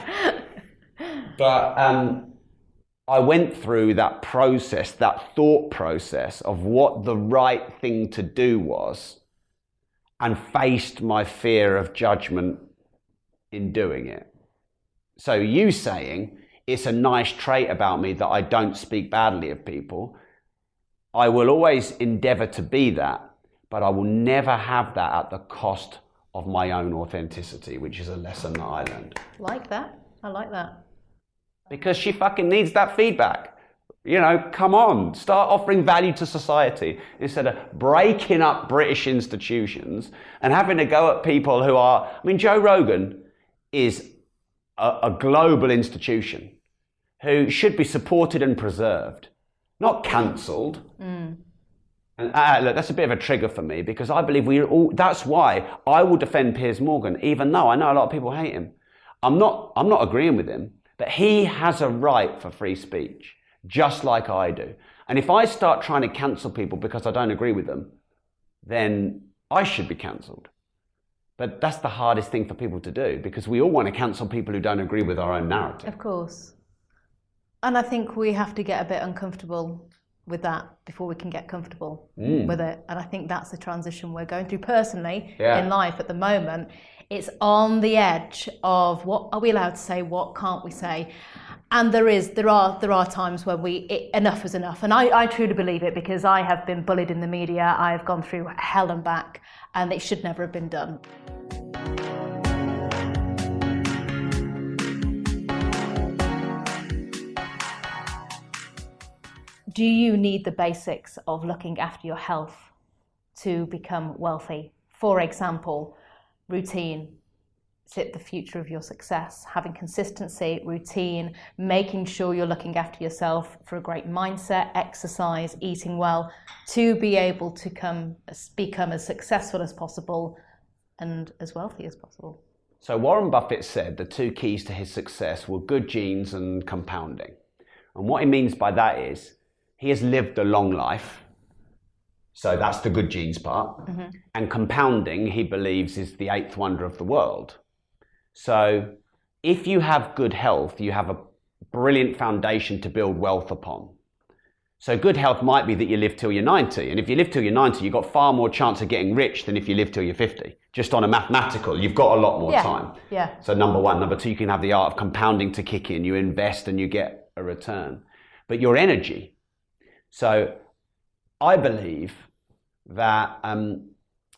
But um, I went through that process, that thought process of what the right thing to do was, and faced my fear of judgment in doing it. So you saying it's a nice trait about me that I don't speak badly of people, I will always endeavor to be that, but I will never have that at the cost of my own authenticity, which is a lesson that I learned. Like that. I like that. Because she fucking needs that feedback. You know, come on, start offering value to society instead of breaking up British institutions and having to go at people who are, I mean, Joe Rogan is a, a global institution who should be supported and preserved, not cancelled. Mm. And uh, look, that's a bit of a trigger for me, because I believe we all, that's why I will defend Piers Morgan, even though I know a lot of people hate him. I'm not, I'm not agreeing with him, but he has a right for free speech, just like I do. And if I start trying to cancel people because I don't agree with them, then I should be cancelled. But that's the hardest thing for people to do, because we all want to cancel people who don't agree with our own narrative. Of course. And I think we have to get a bit uncomfortable with that before we can get comfortable mm. with it. And I think that's the transition we're going through personally yeah. in life at the moment. It's on the edge of what are we allowed to say, what can't we say? And there is, there are, there are times when we, it, enough is enough. And I, I truly believe it, because I have been bullied in the media. I have gone through hell and back, and it should never have been done. Do you need the basics of looking after your health to become wealthy? For example, routine. Is it the future of your success? Having consistency, routine, making sure you're looking after yourself for a great mindset, exercise, eating well, to be able to come, become as successful as possible and as wealthy as possible. So Warren Buffett said the two keys to his success were good genes and compounding. And what he means by that is he has lived a long life. So that's the good genes part. Mm-hmm. And compounding, he believes, is the eighth wonder of the world. So if you have good health, you have a brilliant foundation to build wealth upon. So good health might be that you live till you're ninety. And if you live till you're ninety, you've got far more chance of getting rich than if you live till you're fifty. Just on a mathematical, you've got a lot more yeah. time. Yeah. So number one. Number two, you can have the art of compounding to kick in. You invest and you get a return. But your energy. So I believe that um,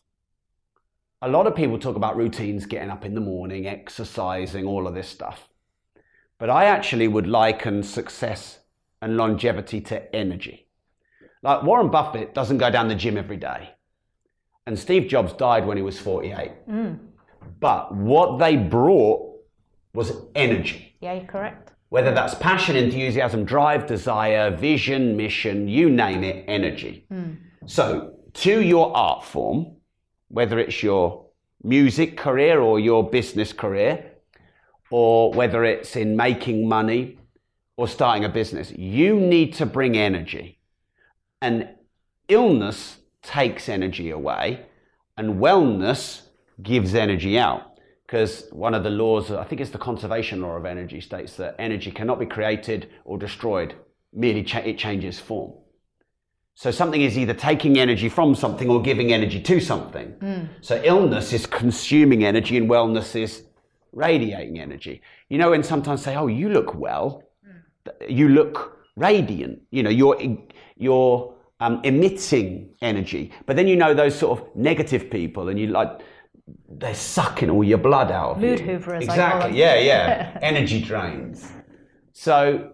a lot of people talk about routines, getting up in the morning, exercising, all of this stuff. But I actually would liken success and longevity to energy. Like Warren Buffett doesn't go down the gym every day. And Steve Jobs died when he was forty-eight. Mm. But what they brought was energy. Yeah, you're correct. Whether that's passion, enthusiasm, drive, desire, vision, mission, you name it, energy. Mm. So to your art form, whether it's your music career or your business career, or whether it's in making money or starting a business, you need to bring energy. And illness takes energy away, and wellness gives energy out. Because one of the laws, I think it's the conservation law of energy, states that energy cannot be created or destroyed, merely cha- it changes form. So something is either taking energy from something or giving energy to something. Mm. So illness is consuming energy and wellness is radiating energy. You know, when sometimes say, oh, you look well, mm. you look radiant, you know, you're, you're um, emitting energy. But then you know those sort of negative people and you like, they're sucking all your blood out of Mood you. hoover, as exactly. I call it. Yeah, yeah. Energy drains. So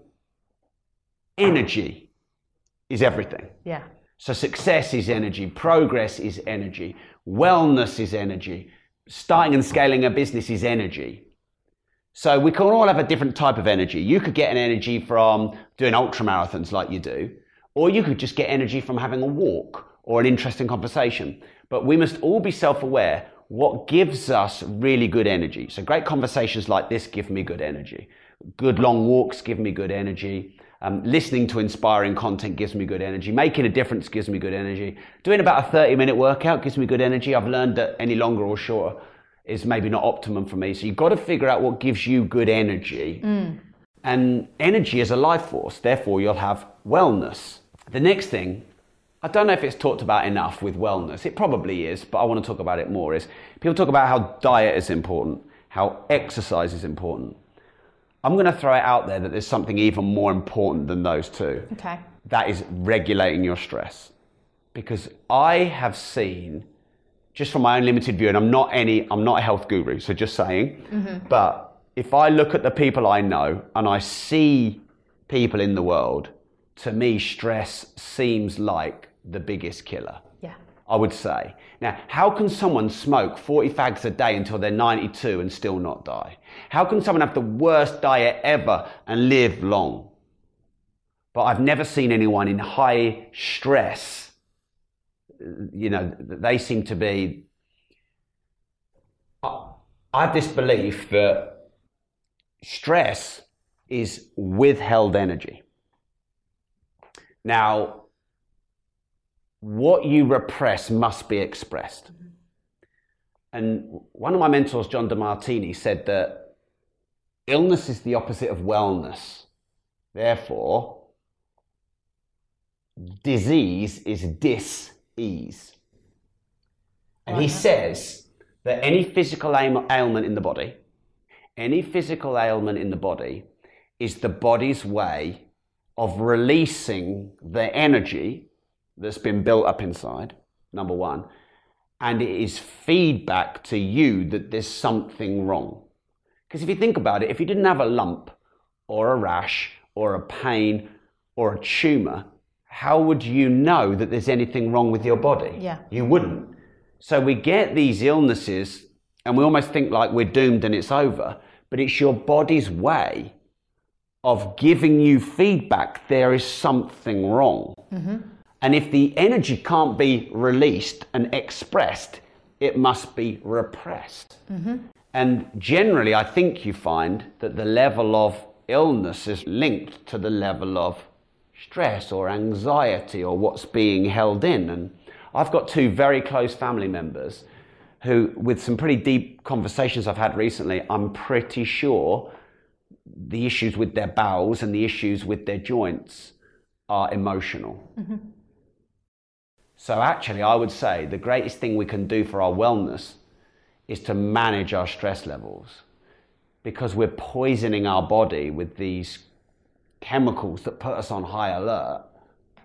energy is everything. Yeah. So success is energy, progress is energy, wellness is energy, starting and scaling a business is energy. So we can all have a different type of energy. You could get an energy from doing ultra marathons like you do, or you could just get energy from having a walk or an interesting conversation. But we must all be self-aware what gives us really good energy. So great conversations like this give me good energy. Good long walks give me good energy. Um, listening to inspiring content gives me good energy. Making a difference gives me good energy. Doing about a thirty minute workout gives me good energy. I've learned that any longer or shorter is maybe not optimum for me. So you've got to figure out what gives you good energy. Mm. And energy is a life force. Therefore, you'll have wellness. The next thing, I don't know if it's talked about enough with wellness. It probably is, but I want to talk about it more. Is people talk about how diet is important, how exercise is important. I'm going to throw it out there that there's something even more important than those two. Okay. That is regulating your stress. Because I have seen, just from my own limited view, and I'm not any, I'm not a health guru, so just saying, mm-hmm. but if I look at the people I know and I see people in the world, to me, stress seems like the biggest killer. Yeah. I would say. Now, how can someone smoke forty fags a day until they're ninety-two and still not die? How can someone have the worst diet ever and live long? But I've never seen anyone in high stress. You know, they seem to be... I have this belief that stress is withheld energy. Now, what you repress must be expressed. Mm-hmm. And one of my mentors, John DeMartini, said that illness is the opposite of wellness. Therefore, disease is dis-ease. And he says that any physical ailment in the body, any physical ailment in the body is the body's way of releasing the energy that's been built up inside, number one, and it is feedback to you that there's something wrong. Because if you think about it, if you didn't have a lump or a rash or a pain or a tumor, how would you know that there's anything wrong with your body? Yeah. You wouldn't. So we get these illnesses and we almost think like we're doomed and it's over, but it's your body's way of giving you feedback there is something wrong. Mm-hmm. And if the energy can't be released and expressed, it must be repressed. Mm-hmm. And generally, I think you find that the level of illness is linked to the level of stress or anxiety or what's being held in. And I've got two very close family members who, with some pretty deep conversations I've had recently, I'm pretty sure the issues with their bowels and the issues with their joints are emotional. Mm-hmm. So actually, I would say the greatest thing we can do for our wellness is to manage our stress levels, because we're poisoning our body with these chemicals that put us on high alert.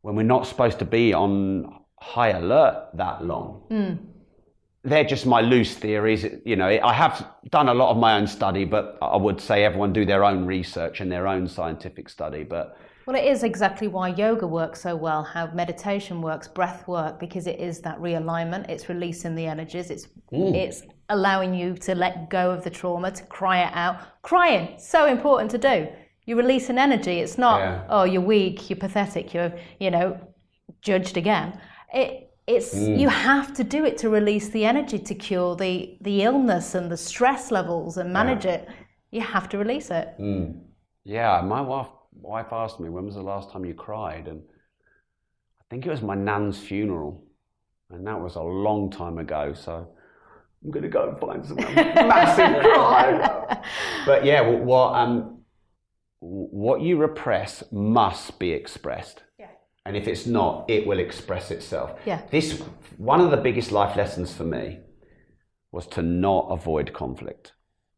when we're not supposed to be on high alert that long. Mm. They're just my loose theories. You know, I have done a lot of my own study, but I would say everyone do their own research and their own scientific study. But well, it is exactly why yoga works so well, how meditation works, breath work, because it is that realignment. It's releasing the energies. It's mm. it's allowing you to let go of the trauma, to cry it out. Crying, so important to do. You release an energy. It's not, yeah. oh, you're weak, you're pathetic, you're, you know, judged again. It It's mm. you have to do it to release the energy, to cure the, the illness and the stress levels and manage yeah. it. You have to release it. Mm. Yeah, my wife wife asked me, when was the last time you cried? And I think it was my nan's funeral. And that was a long time ago, so I'm going to go and find some massive cry. But yeah, what, um, what you repress must be expressed. Yeah. And if it's not, it will express itself. Yeah. This, one of the biggest life lessons for me was to not avoid conflict.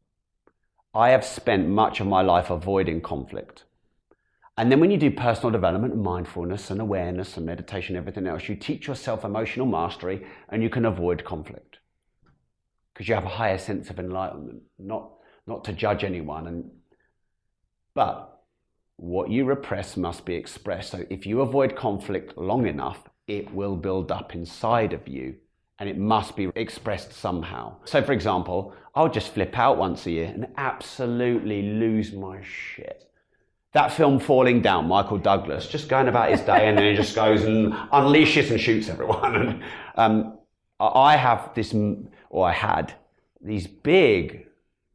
I have spent much of my life avoiding conflict. And then when you do personal development and mindfulness and awareness and meditation and everything else, you teach yourself emotional mastery and you can avoid conflict. Because you have a higher sense of enlightenment, not, not to judge anyone. And, but what you repress must be expressed. So if you avoid conflict long enough, it will build up inside of you and it must be expressed somehow. So for example, I'll just flip out once a year and absolutely lose my shit. That film Falling Down, Michael Douglas, just going about his day and then he just goes and unleashes and shoots everyone. And um, I have this, or I had, these big,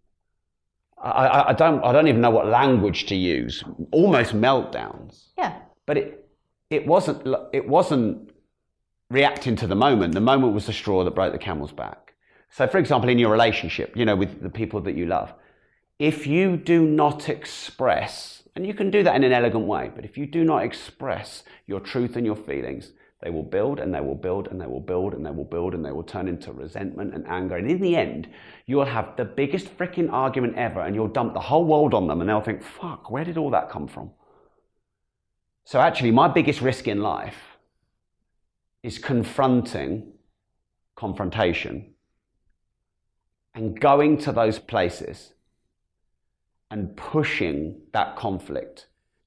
I, I don't I don't even know what language to use, almost meltdowns. Yeah. But it it wasn't it wasn't reacting to the moment. The moment was the straw that broke the camel's back. So for example, in your relationship, you know, with the people that you love, if you do not express, and you can do that in an elegant way, but if you do not express your truth and your feelings, they will build and they will build and they will build and they will build and they will turn into resentment and anger. And in the end, you'll have the biggest freaking argument ever and you'll dump the whole world on them and they'll think, fuck, where did all that come from? So actually, my biggest risk in life is confronting confrontation and going to those places and pushing that conflict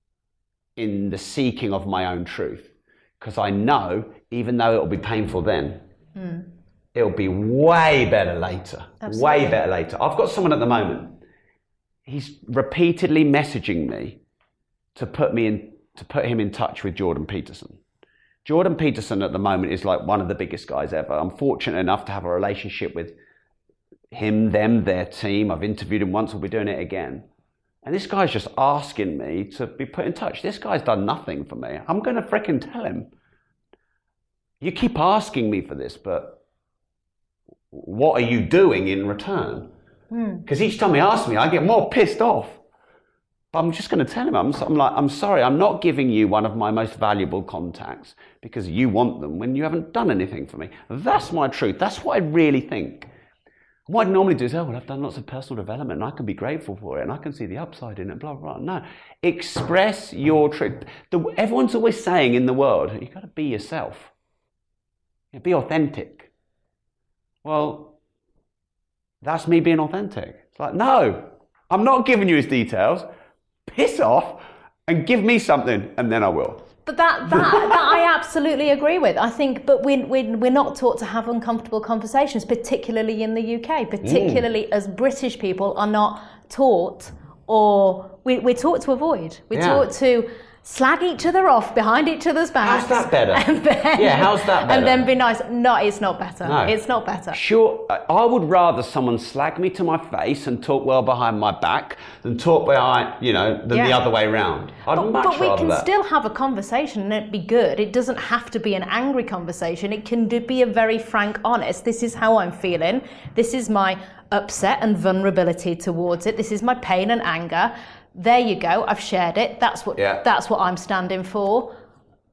in the seeking of my own truth. Because I know, even though it'll be painful then, mm. it'll be way better later. Absolutely. Way better later. I've got someone at the moment, he's repeatedly messaging me to put me in, to put him in touch with Jordan Peterson. Jordan Peterson at the moment is like one of the biggest guys ever. I'm fortunate enough to have a relationship with him, them, their team. I've interviewed him once, we'll be doing it again. And this guy's just asking me to be put in touch. This guy's done nothing for me. I'm going to frickin' tell him. You keep asking me for this, but what are you doing in return? Because mm. each time he asks me, I get more pissed off. But I'm just going to tell him. I'm, I'm like, I'm sorry, I'm not giving you one of my most valuable contacts because you want them when you haven't done anything for me. That's my truth. That's what I really think. What I normally do is, oh, well, I've done lots of personal development and I can be grateful for it and I can see the upside in it, blah, blah, blah. No, express your truth. The, everyone's always saying in the world, you've got to be yourself. You know, be authentic. Well, that's me being authentic. It's like, no, I'm not giving you his details. Piss off and give me something and then I will. But that, that, that I absolutely agree with. I think, but we're, we're, we're not taught to have uncomfortable conversations, particularly in the U K, particularly mm. as British people are not taught, or we, we're taught to avoid. We're yeah. taught to slag each other off behind each other's backs. How's that better? And then, yeah, how's that better? And then be nice. No, it's not better. No. It's not better. Sure, I would rather someone slag me to my face and talk well behind my back than talk behind, you know, than yeah. the other way around. I'd but, much but we rather can that. still have a conversation and it'd be good. It doesn't have to be an angry conversation. It can be a very frank, honest, this is how I'm feeling. This is my upset and vulnerability towards it. This is my pain and anger. There you go, I've shared it. That's what yeah. that's what I'm standing for.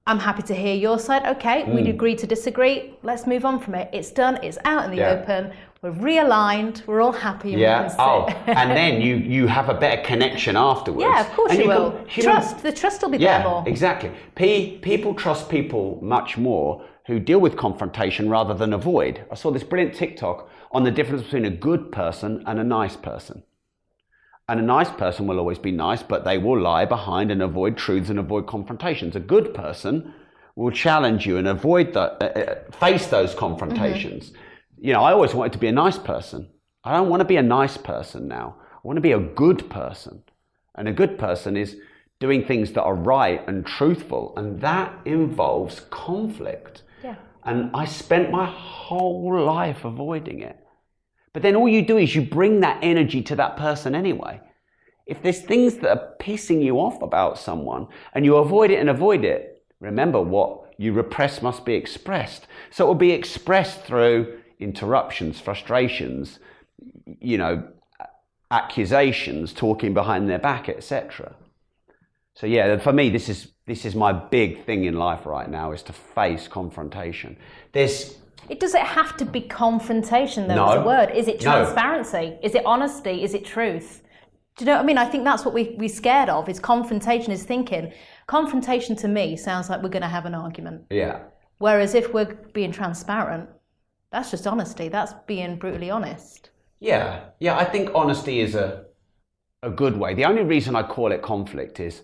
I'm happy to hear your side. Okay, mm. we'd agree to disagree. Let's move on from it. It's done. It's out in the yeah. open. We're realigned. We're all happy. And yeah. we can oh, sit. and then you you have a better connection afterwards. Yeah, of course and you, you will. Can, human, trust. The trust will be yeah, there more. Exactly. P, people trust people much more who deal with confrontation rather than avoid. I saw this brilliant TikTok on the difference between a good person and a nice person. And a nice person will always be nice, but they will lie behind and avoid truths and avoid confrontations. A good person will challenge you and avoid the, uh, face those confrontations. Mm-hmm. You know, I always wanted to be a nice person. I don't want to be a nice person now. I want to be a good person. And a good person is doing things that are right and truthful. And that involves conflict. Yeah. And I spent my whole life avoiding it. But then all you do is you bring that energy to that person anyway. If there's things that are pissing you off about someone and you avoid it and avoid it, remember what you repress must be expressed. So it will be expressed through interruptions, frustrations, you know, accusations, talking behind their back, et cetera. So yeah, for me, this is this is my big thing in life right now, is to face confrontation. There's It does it have to be confrontation though, no, as a word? Is it transparency? No. Is it honesty? Is it truth? Do you know what I mean? I think that's what we, we're scared of, is confrontation, is thinking. Confrontation to me sounds like we're going to have an argument. Yeah. Whereas if we're being transparent, that's just honesty. That's being brutally honest. Yeah. Yeah, I think honesty is a a good way. The only reason I call it conflict is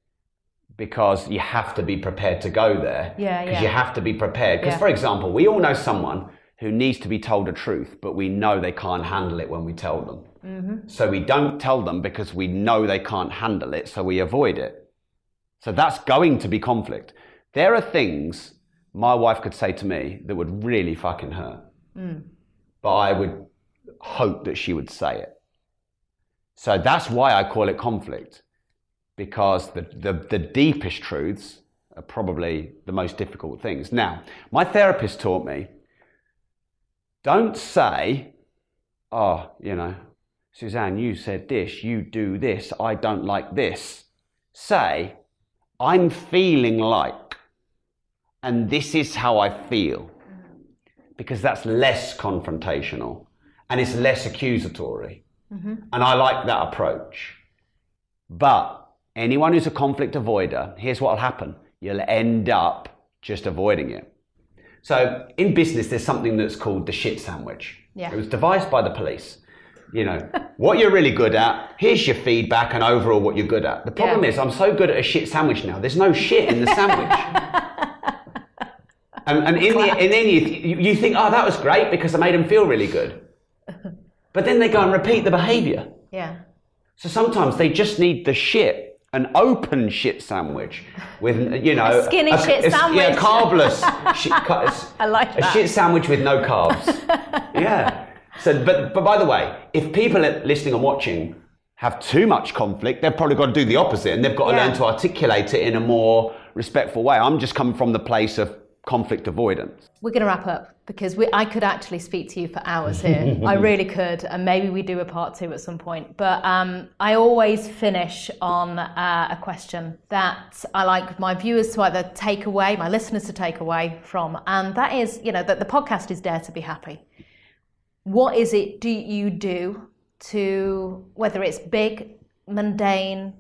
because you have to be prepared to go there. Yeah, Because yeah. you have to be prepared. Because, yeah. for example, we all know someone who needs to be told the truth, but we know they can't handle it when we tell them. Mm-hmm. So we don't tell them because we know they can't handle it, so we avoid it. So that's going to be conflict. There are things my wife could say to me that would really fucking hurt. Mm. But I would hope that she would say it. So that's why I call it conflict. Because the, the, the deepest truths are probably the most difficult things. Now, my therapist taught me, don't say, oh, you know, Suzanne, you said this, you do this, I don't like this. Say, I'm feeling like, and this is how I feel. Because that's less confrontational and it's less accusatory. Mm-hmm. And I like that approach. But anyone who's a conflict avoider, here's what will happen. You'll end up just avoiding it. So in business, there's something that's called the shit sandwich. Yeah. It was devised by the police. You know, what you're really good at, here's your feedback and overall what you're good at. The problem yeah. is I'm so good at a shit sandwich now. There's no shit in the sandwich. and, and, in the, and then you, you think, oh, that was great because I made them feel really good. But then they go and repeat the behavior. Yeah. So sometimes they just need the shit. An open shit sandwich with, you know, a skinny a, shit a, sandwich. Yeah, carbless. shit, I like that. A shit sandwich with no carbs. Yeah. So, but but by the way, if people listening and watching have too much conflict, they've probably got to do the opposite, and they've got to yeah. learn to articulate it in a more respectful way. I'm just coming from the place of conflict avoidance. We're going to wrap up because we, I could actually speak to you for hours here. I really could, and maybe we do a part two at some point. But um, I always finish on uh, a question that I like my viewers to either take away, my listeners to take away from, and that is, you know, that the podcast is Dare to Be Happy. What is it do you do to, whether it's big, mundane,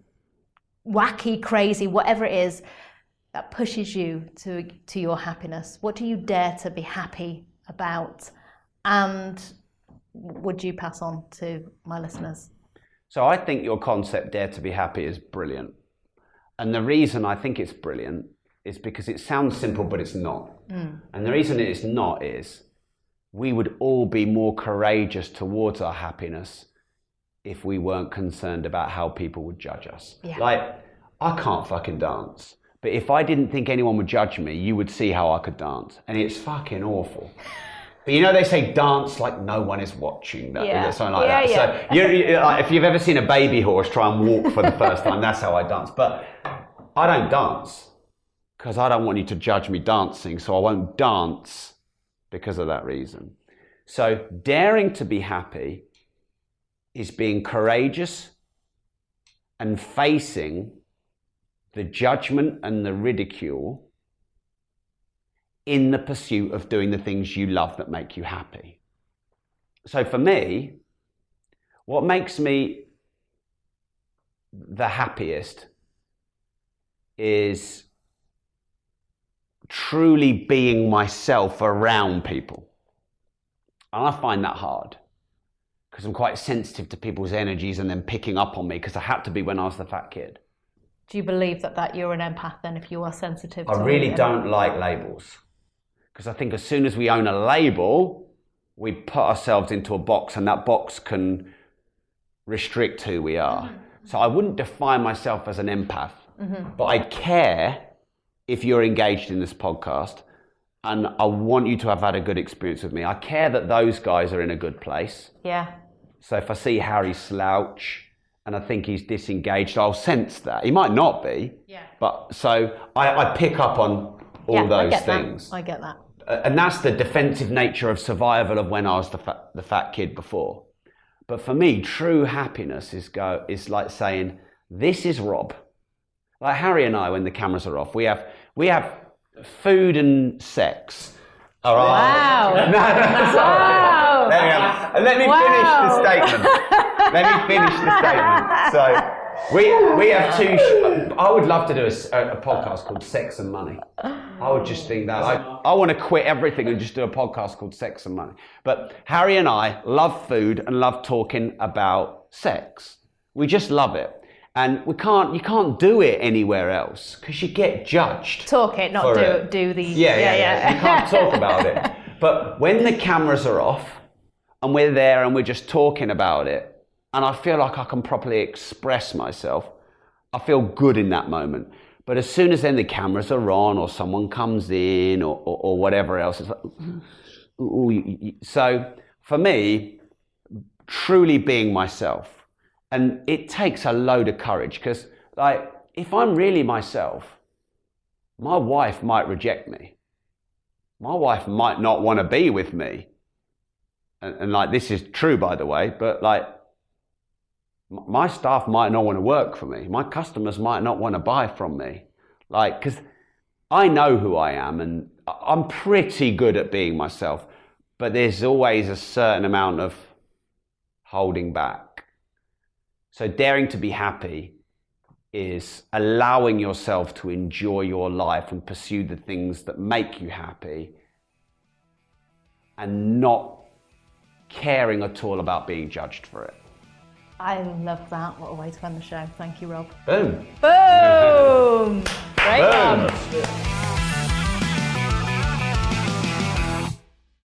wacky, crazy, whatever it is, that pushes you to to your happiness? What do you dare to be happy about? And would you pass on to my listeners? So I think your concept, Dare to Be Happy, is brilliant. And the reason I think it's brilliant is because it sounds simple, but it's not. Mm. And the reason it is not is we would all be more courageous towards our happiness if we weren't concerned about how people would judge us. Yeah. Like, I can't fucking dance. But if I didn't think anyone would judge me, you would see how I could dance. And it's fucking awful. But you know, they say dance like no one is watching. That, yeah. Something like yeah, that. Yeah. So you're, you're, like, if you've ever seen a baby horse try and walk for the first time, that's how I dance. But I don't dance because I don't want you to judge me dancing. So I won't dance because of that reason. So daring to be happy is being courageous and facing the judgment and the ridicule in the pursuit of doing the things you love that make you happy. So for me, what makes me the happiest is truly being myself around people. And I find that hard because I'm quite sensitive to people's energies and then picking up on me, because I had to be when I was the fat kid. Do you believe that, that you're an empath then if you are sensitive to I really it? don't like labels, because I think as soon as we own a label, we put ourselves into a box, and that box can restrict who we are. Mm-hmm. So I wouldn't define myself as an empath, mm-hmm. but I care if you're engaged in this podcast, and I want you to have had a good experience with me. I care that those guys are in a good place. Yeah. So if I see Harry slouch and I think he's disengaged, I'll sense that. He might not be. Yeah. But so I, I pick up on all yeah, those I get things. That. I get that. Uh, and that's the defensive nature of survival of when I was the fat, the fat kid before. But for me, true happiness is go is like saying, this is Rob. Like Harry and I, when the cameras are off, we have we have food and sex. All right. Wow. no, no, sorry. Wow. There we go. Let me Wow. finish the statement. Let me finish the statement. So we we have two. Sh- I would love to do a, a podcast called Sex and Money. I would just think that I I want to quit everything and just do a podcast called Sex and Money. But Harry and I love food and love talking about sex. We just love it. And we can't, you can't do it anywhere else because you get judged. Talk it, not do it. do the... Yeah, yeah, yeah. yeah. You can't talk about it. But when the cameras are off and we're there and we're just talking about it, and I feel like I can properly express myself, I feel good in that moment. But as soon as then the cameras are on or someone comes in or, or, or whatever else, it's like... Ooh, ooh, ooh. So for me, truly being myself, and it takes a load of courage, because like, if I'm really myself, my wife might reject me. My wife might not want to be with me. And, and like, this is true, by the way, but like, my staff might not want to work for me. My customers might not want to buy from me. Like, because I know who I am and I'm pretty good at being myself, but there's always a certain amount of holding back. So daring to be happy is allowing yourself to enjoy your life and pursue the things that make you happy and not caring at all about being judged for it. I love that. What a way to end the show. Thank you, Rob. Boom. Boom! Great Boom. one.